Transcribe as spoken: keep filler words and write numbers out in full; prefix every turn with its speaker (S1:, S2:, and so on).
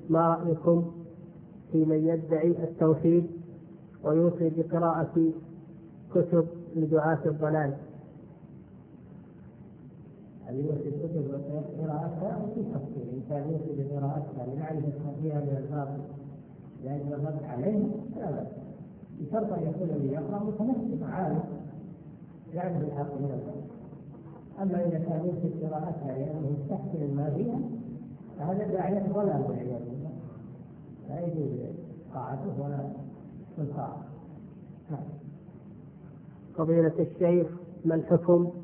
S1: ما رأيكم في من يدعي التوحيد ويوصي بقراءة كتب لدعاة الضلال؟
S2: يوصي الكتب وقراءتها في تفصيل، إن كان يوصي بقراءتها لمعرفة فيها من الباطل لأجل الرد عليه لا بأس، بشرط أن يكون الذي يقرأ متمسك عالم يعرف الحق من الباطل. أما إذا كان يوصي بقراءتها لأنه يستحسن ما فيها فهذا داعية ضلال والعياذ بالله، لا يجوز طاعته ولا الطاعة.
S1: فضيلة الشيخ، ما الحكم